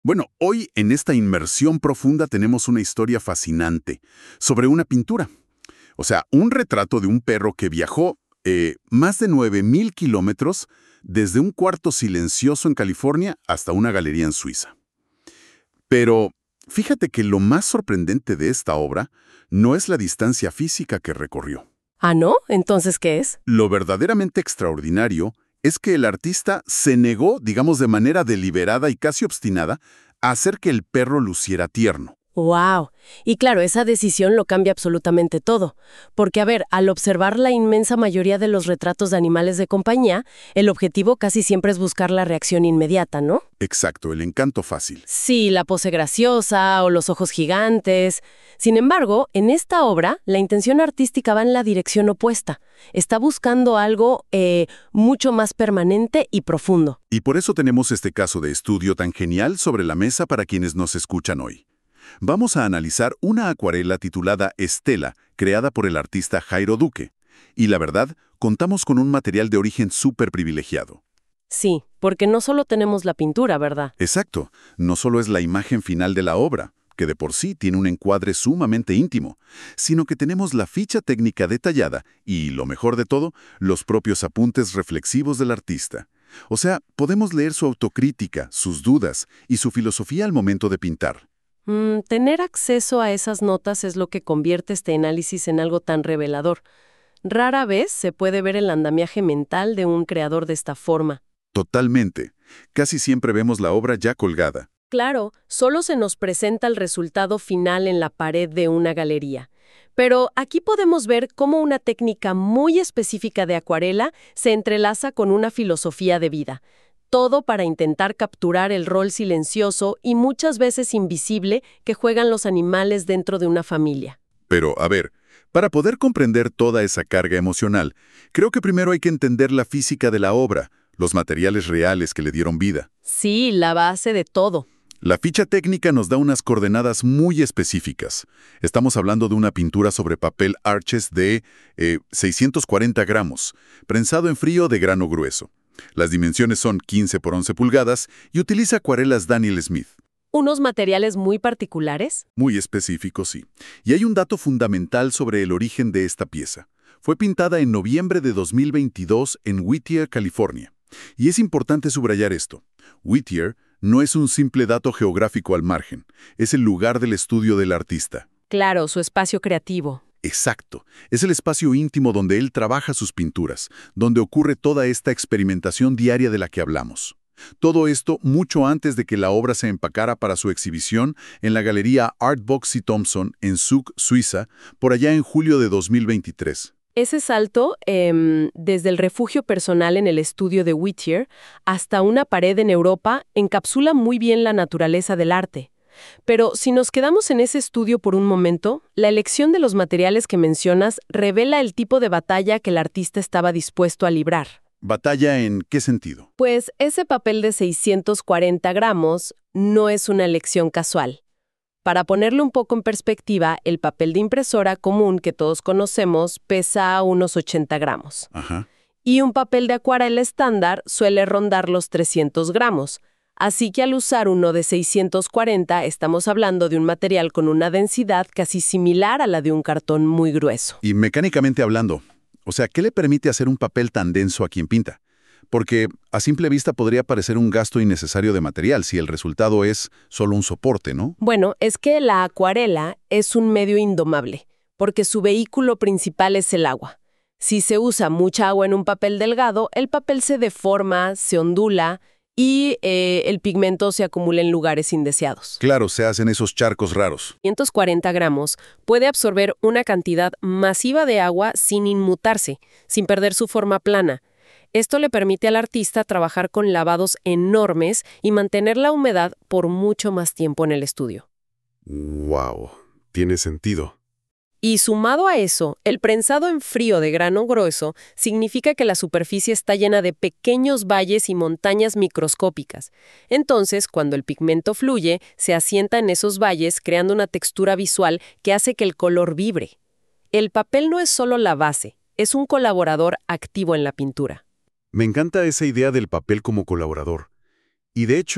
Bueno, hoy en esta inmersión profunda tenemos una historia fascinante sobre una pintura. O sea, un retrato de un perro que viajó más de 9.000 kilómetros desde un cuarto silencioso en California hasta una galería en Suiza. Pero fíjate que lo más sorprendente de esta obra no es la distancia física que recorrió. ¿Ah, no? ¿Entonces qué es? Lo verdaderamente extraordinario es que el artista se negó, digamos de manera deliberada y casi obstinada, a hacer que el perro luciera tierno. ¡Wow! Y claro, esa decisión lo cambia absolutamente todo. Porque, a ver, al observar la inmensa mayoría de los retratos de animales de compañía, el objetivo casi siempre es buscar la reacción inmediata, ¿no? Exacto, el encanto fácil. Sí, la pose graciosa o los ojos gigantes. Sin embargo, en esta obra, la intención artística va en la dirección opuesta. Está buscando algo mucho más permanente y profundo. Y por eso tenemos este caso de estudio tan genial sobre la mesa para quienes nos escuchan hoy. Vamos a analizar una acuarela titulada Estela, creada por el artista Jairo Duque. Y la verdad, contamos con un material de origen súper privilegiado. Sí, porque no solo tenemos la pintura, ¿verdad? Exacto, no solo es la imagen final de la obra, que de por sí tiene un encuadre sumamente íntimo, sino que tenemos la ficha técnica detallada y, lo mejor de todo, los propios apuntes reflexivos del artista. O sea, podemos leer su autocrítica, sus dudas y su filosofía al momento de pintar. Tener acceso a esas notas es lo que convierte este análisis en algo tan revelador. Rara vez se puede ver el andamiaje mental de un creador de esta forma. Totalmente. Casi siempre vemos la obra ya colgada. Claro, solo se nos presenta el resultado final en la pared de una galería. Pero aquí podemos ver cómo una técnica muy específica de acuarela se entrelaza con una filosofía de vida. Todo para intentar capturar el rol silencioso y muchas veces invisible que juegan los animales dentro de una familia. Pero, a ver, para poder comprender toda esa carga emocional, creo que primero hay que entender la física de la obra, los materiales reales que le dieron vida. Sí, la base de todo. La ficha técnica nos da unas coordenadas muy específicas. Estamos hablando de una pintura sobre papel Arches de 640 gramos, prensado en frío de grano grueso. Las dimensiones son 15 por 11 pulgadas y utiliza acuarelas Daniel Smith. ¿Unos materiales muy particulares? Muy específico, sí. Y hay un dato fundamental sobre el origen de esta pieza. Fue pintada en noviembre de 2022 en Whittier, California. Y es importante subrayar esto. Whittier no es un simple dato geográfico al margen, es el lugar del estudio del artista. Claro, su espacio creativo. Exacto, es el espacio íntimo donde él trabaja sus pinturas, donde ocurre toda esta experimentación diaria de la que hablamos. Todo esto mucho antes de que la obra se empacara para su exhibición en la galería Art Boxy Thompson en Zug, Suiza, por allá en julio de 2023. Ese salto, desde el refugio personal en el estudio de Whittier hasta una pared en Europa, encapsula muy bien la naturaleza del arte. Pero si nos quedamos en ese estudio por un momento, la elección de los materiales que mencionas revela el tipo de batalla que el artista estaba dispuesto a librar. ¿Batalla en qué sentido? Pues ese papel de 640 gramos no es una elección casual. Para ponerlo un poco en perspectiva, el papel de impresora común que todos conocemos pesa unos 80 gramos. Ajá. Y un papel de acuarela estándar suele rondar los 300 gramos. Así que al usar uno de 640, estamos hablando de un material con una densidad casi similar a la de un cartón muy grueso. Y mecánicamente hablando, o sea, ¿qué le permite hacer un papel tan denso a quien pinta? Porque a simple vista podría parecer un gasto innecesario de material si el resultado es solo un soporte, ¿no? Bueno, es que la acuarela es un medio indomable, porque su vehículo principal es el agua. Si se usa mucha agua en un papel delgado, el papel se deforma, se ondula y el pigmento se acumula en lugares indeseados. Claro, se hacen esos charcos raros. 540 gramos puede absorber una cantidad masiva de agua sin inmutarse, sin perder su forma plana. Esto le permite al artista trabajar con lavados enormes y mantener la humedad por mucho más tiempo en el estudio. ¡Wow! Tiene sentido. Y sumado a eso, el prensado en frío de grano grueso significa que la superficie está llena de pequeños valles y montañas microscópicas. Entonces, cuando el pigmento fluye, se asienta en esos valles creando una textura visual que hace que el color vibre. El papel no es solo la base, es un colaborador activo en la pintura. Me encanta esa idea del papel como colaborador. Y de hecho,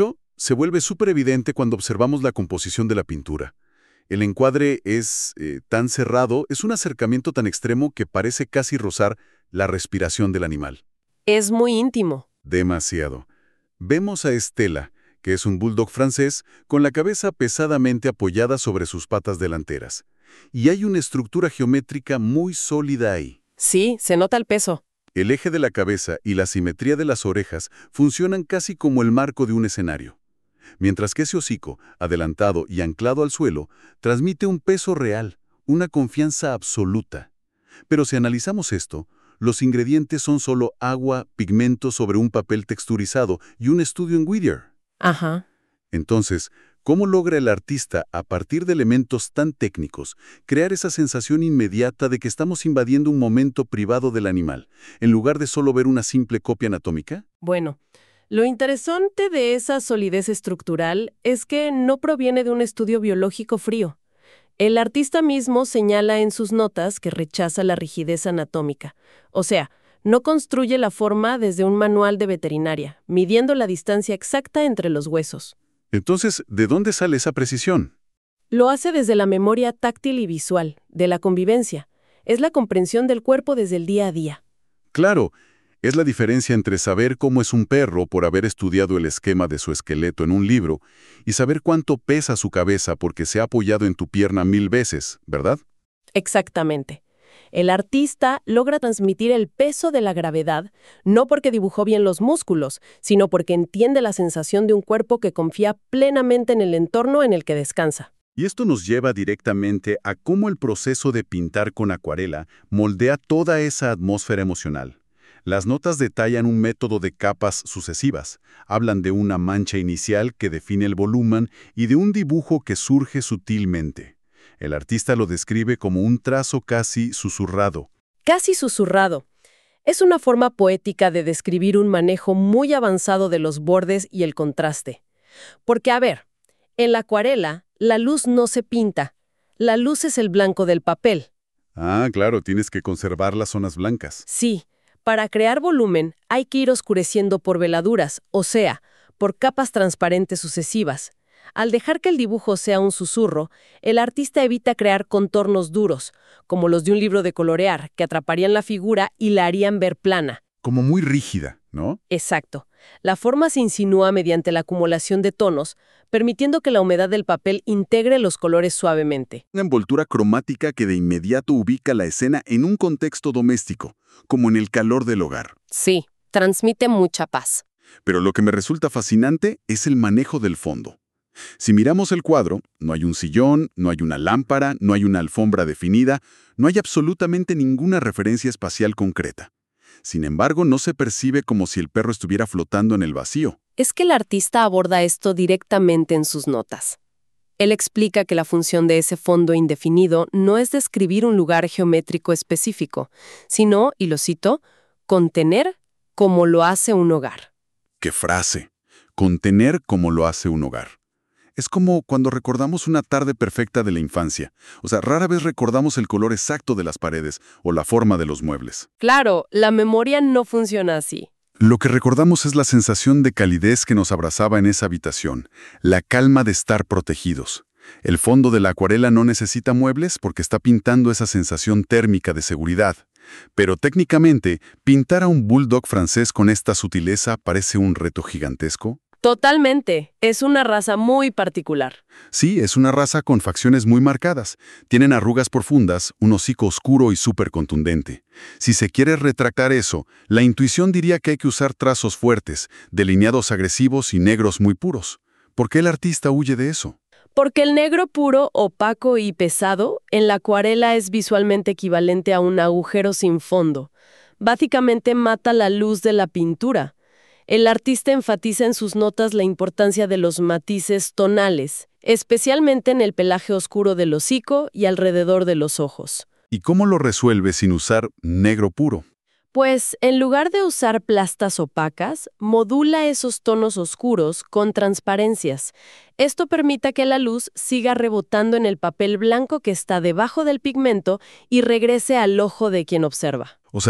se vuelve súper evidente cuando observamos la composición de la pintura. El encuadre es tan cerrado, es un acercamiento tan extremo que parece casi rozar la respiración del animal. Es muy íntimo. Demasiado. Vemos a Estela, que es un bulldog francés, con la cabeza pesadamente apoyada sobre sus patas delanteras. Y hay una estructura geométrica muy sólida ahí. Sí, se nota el peso. El eje de la cabeza y la simetría de las orejas funcionan casi como el marco de un escenario. Mientras que ese hocico, adelantado y anclado al suelo, transmite un peso real, una confianza absoluta. Pero si analizamos esto, los ingredientes son solo agua, pigmento sobre un papel texturizado y un estudio en Whittier. Ajá. Entonces, ¿cómo logra el artista, a partir de elementos tan técnicos, crear esa sensación inmediata de que estamos invadiendo un momento privado del animal, en lugar de solo ver una simple copia anatómica? Bueno, lo interesante de esa solidez estructural es que no proviene de un estudio biológico frío. El artista mismo señala en sus notas que rechaza la rigidez anatómica. O sea, no construye la forma desde un manual de veterinaria, midiendo la distancia exacta entre los huesos. Entonces, ¿de dónde sale esa precisión? Lo hace desde la memoria táctil y visual, de la convivencia. Es la comprensión del cuerpo desde el día a día. Claro, es la diferencia entre saber cómo es un perro por haber estudiado el esquema de su esqueleto en un libro y saber cuánto pesa su cabeza porque se ha apoyado en tu pierna 1000 veces, ¿verdad? Exactamente. El artista logra transmitir el peso de la gravedad, no porque dibujó bien los músculos, sino porque entiende la sensación de un cuerpo que confía plenamente en el entorno en el que descansa. Y esto nos lleva directamente a cómo el proceso de pintar con acuarela moldea toda esa atmósfera emocional. Las notas detallan un método de capas sucesivas, hablan de una mancha inicial que define el volumen y de un dibujo que surge sutilmente. El artista lo describe como un trazo casi susurrado. Casi susurrado. Es una forma poética de describir un manejo muy avanzado de los bordes y el contraste. Porque, a ver, en la acuarela, la luz no se pinta. La luz es el blanco del papel. Ah, claro, tienes que conservar las zonas blancas. Sí, para crear volumen hay que ir oscureciendo por veladuras, o sea, por capas transparentes sucesivas. Al dejar que el dibujo sea un susurro, el artista evita crear contornos duros, como los de un libro de colorear, que atraparían la figura y la harían ver plana. Como muy rígida, ¿no? Exacto. La forma se insinúa mediante la acumulación de tonos, permitiendo que la humedad del papel integre los colores suavemente. Una envoltura cromática que de inmediato ubica la escena en un contexto doméstico, como en el calor del hogar. Sí, transmite mucha paz. Pero lo que me resulta fascinante es el manejo del fondo. Si miramos el cuadro, no hay un sillón, no hay una lámpara, no hay una alfombra definida, no hay absolutamente ninguna referencia espacial concreta. Sin embargo, no se percibe como si el perro estuviera flotando en el vacío. Es que el artista aborda esto directamente en sus notas. Él explica que la función de ese fondo indefinido no es describir un lugar geométrico específico, sino, y lo cito, contener como lo hace un hogar. ¡Qué frase! Contener como lo hace un hogar. Es como cuando recordamos una tarde perfecta de la infancia. O sea, rara vez recordamos el color exacto de las paredes o la forma de los muebles. Claro, la memoria no funciona así. Lo que recordamos es la sensación de calidez que nos abrazaba en esa habitación, la calma de estar protegidos. El fondo de la acuarela no necesita muebles porque está pintando esa sensación térmica de seguridad. Pero técnicamente, pintar a un bulldog francés con esta sutileza parece un reto gigantesco. Totalmente. Es una raza muy particular. Sí, es una raza con facciones muy marcadas. Tienen arrugas profundas, un hocico oscuro y súper contundente. Si se quiere retractar eso, la intuición diría que hay que usar trazos fuertes, delineados agresivos y negros muy puros. ¿Por qué el artista huye de eso? Porque el negro puro, opaco y pesado, en la acuarela es visualmente equivalente a un agujero sin fondo. Básicamente mata la luz de la pintura. El artista enfatiza en sus notas la importancia de los matices tonales, especialmente en el pelaje oscuro del hocico y alrededor de los ojos. ¿Y cómo lo resuelve sin usar negro puro? Pues, en lugar de usar plastas opacas, modula esos tonos oscuros con transparencias. Esto permite que la luz siga rebotando en el papel blanco que está debajo del pigmento y regrese al ojo de quien observa. O sea,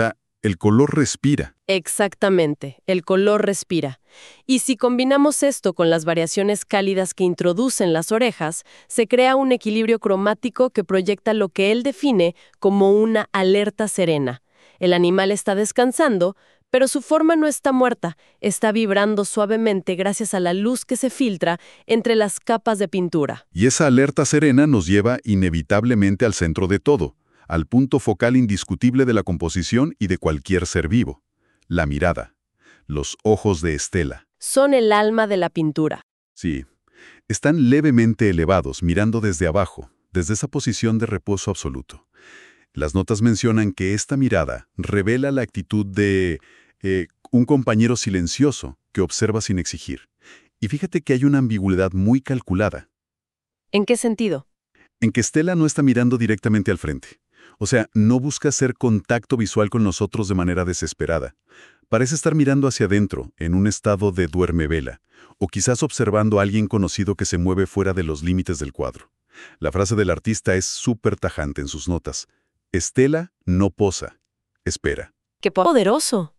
el color respira. Exactamente, el color respira. Y si combinamos esto con las variaciones cálidas que introducen las orejas, se crea un equilibrio cromático que proyecta lo que él define como una alerta serena. El animal está descansando, pero su forma no está muerta, está vibrando suavemente gracias a la luz que se filtra entre las capas de pintura. Y esa alerta serena nos lleva inevitablemente al centro de todo, al punto focal indiscutible de la composición y de cualquier ser vivo: la mirada, los ojos de Estela. Son el alma de la pintura. Sí, están levemente elevados, mirando desde abajo, desde esa posición de reposo absoluto. Las notas mencionan que esta mirada revela la actitud de un compañero silencioso que observa sin exigir. Y fíjate que hay una ambigüedad muy calculada, ¿En qué sentido? en que Estela no está mirando directamente al frente. O sea, no busca hacer contacto visual con nosotros de manera desesperada. Parece estar mirando hacia adentro, en un estado de duerme-vela, o quizás observando a alguien conocido que se mueve fuera de los límites del cuadro. La frase del artista es súper tajante en sus notas. Estela no posa, espera. ¡Qué poderoso!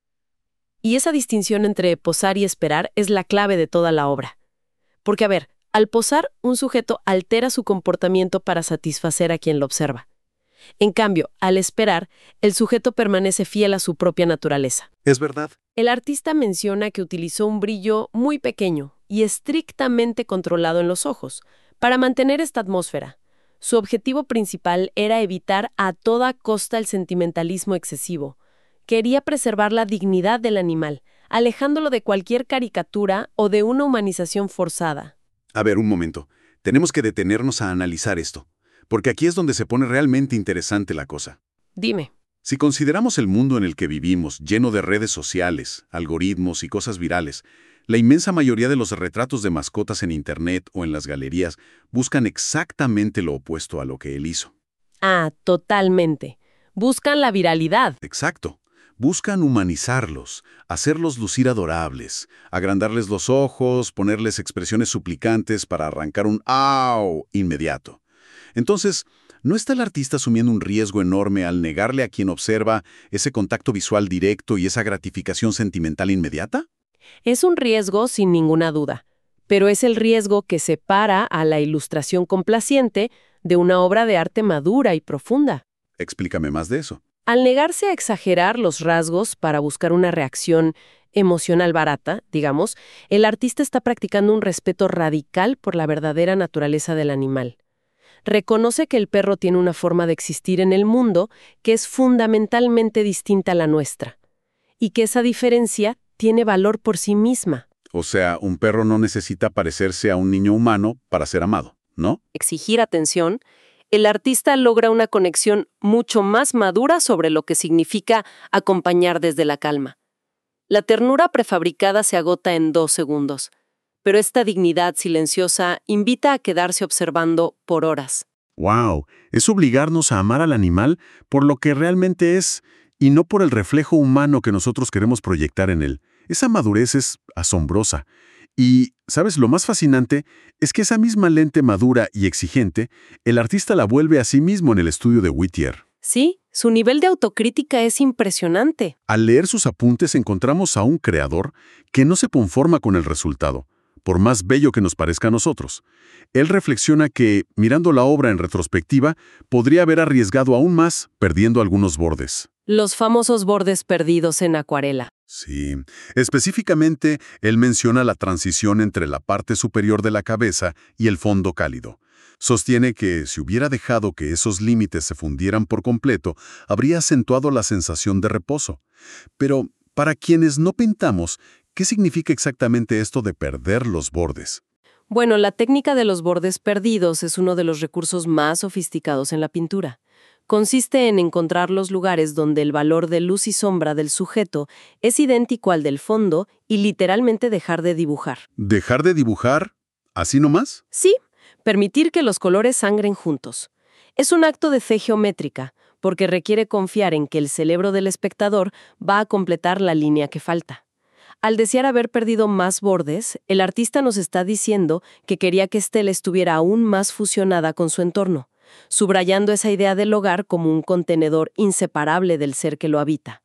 Y esa distinción entre posar y esperar es la clave de toda la obra. Porque, a ver, al posar, un sujeto altera su comportamiento para satisfacer a quien lo observa. En cambio, al esperar, el sujeto permanece fiel a su propia naturaleza. Es verdad. El artista menciona que utilizó un brillo muy pequeño y estrictamente controlado en los ojos para mantener esta atmósfera. Su objetivo principal era evitar a toda costa el sentimentalismo excesivo. Quería preservar la dignidad del animal, alejándolo de cualquier caricatura o de una humanización forzada. A ver, un momento. Tenemos que detenernos a analizar esto, porque aquí es donde se pone realmente interesante la cosa. Dime. Si consideramos el mundo en el que vivimos, lleno de redes sociales, algoritmos y cosas virales, la inmensa mayoría de los retratos de mascotas en Internet o en las galerías buscan exactamente lo opuesto a lo que él hizo. Ah, totalmente. Buscan la viralidad. Exacto. Buscan humanizarlos, hacerlos lucir adorables, agrandarles los ojos, ponerles expresiones suplicantes para arrancar un ¡au! Inmediato. Entonces, ¿no está el artista asumiendo un riesgo enorme al negarle a quien observa ese contacto visual directo y esa gratificación sentimental inmediata? Es un riesgo sin ninguna duda, pero es el riesgo que separa a la ilustración complaciente de una obra de arte madura y profunda. Explícame más de eso. Al negarse a exagerar los rasgos para buscar una reacción emocional barata, digamos, el artista está practicando un respeto radical por la verdadera naturaleza del animal. Reconoce que el perro tiene una forma de existir en el mundo que es fundamentalmente distinta a la nuestra, y que esa diferencia tiene valor por sí misma. O sea, un perro no necesita parecerse a un niño humano para ser amado, ¿no? Exigir atención, el artista logra una conexión mucho más madura sobre lo que significa acompañar desde la calma. La ternura prefabricada se agota en 2 segundos, pero esta dignidad silenciosa invita a quedarse observando por horas. ¡Wow! Es obligarnos a amar al animal por lo que realmente es y no por el reflejo humano que nosotros queremos proyectar en él. Esa madurez es asombrosa. Y, ¿sabes? Lo más fascinante es que esa misma lente madura y exigente, el artista la vuelve a sí mismo en el estudio de Whittier. Sí, su nivel de autocrítica es impresionante. Al leer sus apuntes encontramos a un creador que no se conforma con el resultado, por más bello que nos parezca a nosotros. Él reflexiona que, mirando la obra en retrospectiva, podría haber arriesgado aún más, perdiendo algunos bordes. Los famosos bordes perdidos en acuarela. Sí, específicamente, él menciona la transición entre la parte superior de la cabeza y el fondo cálido. Sostiene que si hubiera dejado que esos límites se fundieran por completo, habría acentuado la sensación de reposo. Pero, para quienes no pintamos, ¿qué significa exactamente esto de perder los bordes? Bueno, la técnica de los bordes perdidos es uno de los recursos más sofisticados en la pintura. Consiste en encontrar los lugares donde el valor de luz y sombra del sujeto es idéntico al del fondo y literalmente dejar de dibujar. ¿Dejar de dibujar? ¿Así nomás? Sí, permitir que los colores sangren juntos. Es un acto de fe geométrica, porque requiere confiar en que el cerebro del espectador va a completar la línea que falta. Al desear haber perdido más bordes, el artista nos está diciendo que quería que Estela estuviera aún más fusionada con su entorno, subrayando esa idea del hogar como un contenedor inseparable del ser que lo habita.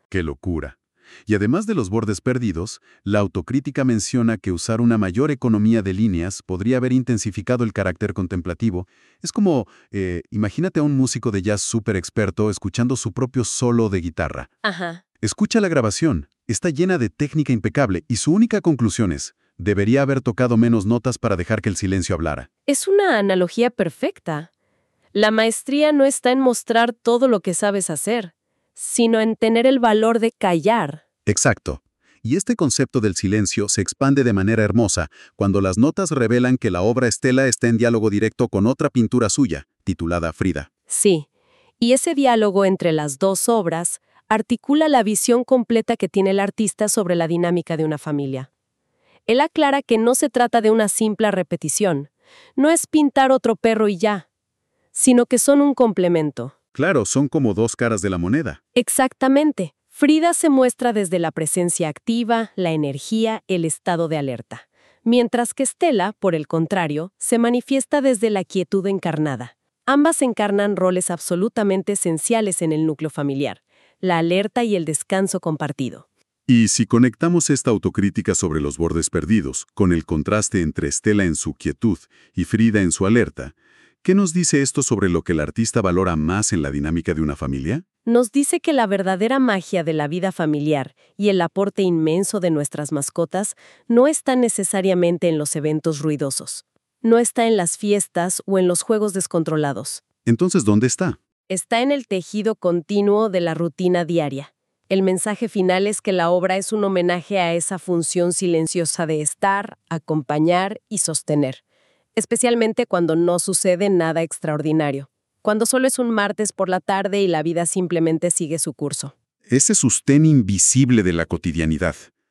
¡Qué locura! Y además de los bordes perdidos, la autocrítica menciona que usar una mayor economía de líneas podría haber intensificado el carácter contemplativo. Es como, imagínate a un músico de jazz súper experto escuchando su propio solo de guitarra. Ajá. Escucha la grabación, está llena de técnica impecable y su única conclusión es, debería haber tocado menos notas para dejar que el silencio hablara. Es una analogía perfecta. La maestría no está en mostrar todo lo que sabes hacer, sino en tener el valor de callar. Exacto. Y este concepto del silencio se expande de manera hermosa cuando las notas revelan que la obra Estela está en diálogo directo con otra pintura suya, titulada Frida. Sí, y ese diálogo entre las dos obras articula la visión completa que tiene el artista sobre la dinámica de una familia. Él aclara que no se trata de una simple repetición, no es pintar otro perro y ya, sino que son un complemento. Claro, son como dos caras de la moneda. Exactamente. Frida se muestra desde la presencia activa, la energía, el estado de alerta, mientras que Estela, por el contrario, se manifiesta desde la quietud encarnada. Ambas encarnan roles absolutamente esenciales en el núcleo familiar, la alerta y el descanso compartido. Y si conectamos esta autocrítica sobre los bordes perdidos con el contraste entre Estela en su quietud y Frida en su alerta, ¿qué nos dice esto sobre lo que el artista valora más en la dinámica de una familia? Nos dice que la verdadera magia de la vida familiar y el aporte inmenso de nuestras mascotas no está necesariamente en los eventos ruidosos. No está en las fiestas o en los juegos descontrolados. Entonces, ¿dónde está? Está en el tejido continuo de la rutina diaria. El mensaje final es que la obra es un homenaje a esa función silenciosa de estar, acompañar y sostener, especialmente cuando no sucede nada extraordinario, cuando solo es un martes por la tarde y la vida simplemente sigue su curso. Ese sostén invisible de la cotidianidad.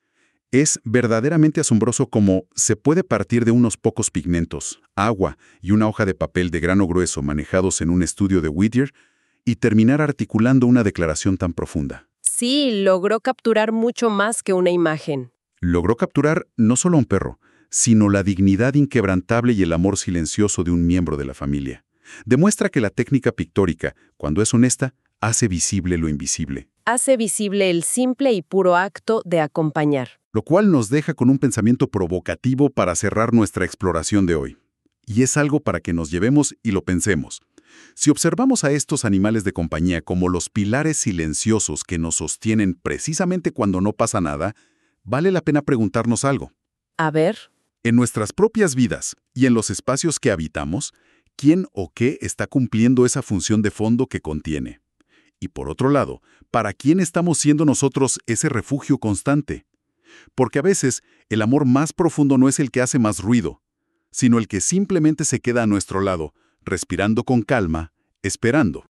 Es verdaderamente asombroso cómo se puede partir de unos pocos pigmentos, agua y una hoja de papel de grano grueso manejados en un estudio de Whittier y terminar articulando una declaración tan profunda. Sí, logró capturar mucho más que una imagen. Logró capturar no solo a un perro, sino la dignidad inquebrantable y el amor silencioso de un miembro de la familia. Demuestra que la técnica pictórica, cuando es honesta, hace visible lo invisible. Hace visible el simple y puro acto de acompañar. Lo cual nos deja con un pensamiento provocativo para cerrar nuestra exploración de hoy. Y es algo para que nos llevemos y lo pensemos. Si observamos a estos animales de compañía como los pilares silenciosos que nos sostienen precisamente cuando no pasa nada, vale la pena preguntarnos algo. A ver. En nuestras propias vidas y en los espacios que habitamos, ¿quién o qué está cumpliendo esa función de fondo que contiene? Y por otro lado, ¿para quién estamos siendo nosotros ese refugio constante? Porque a veces el amor más profundo no es el que hace más ruido, sino el que simplemente se queda a nuestro lado, respirando con calma, esperando.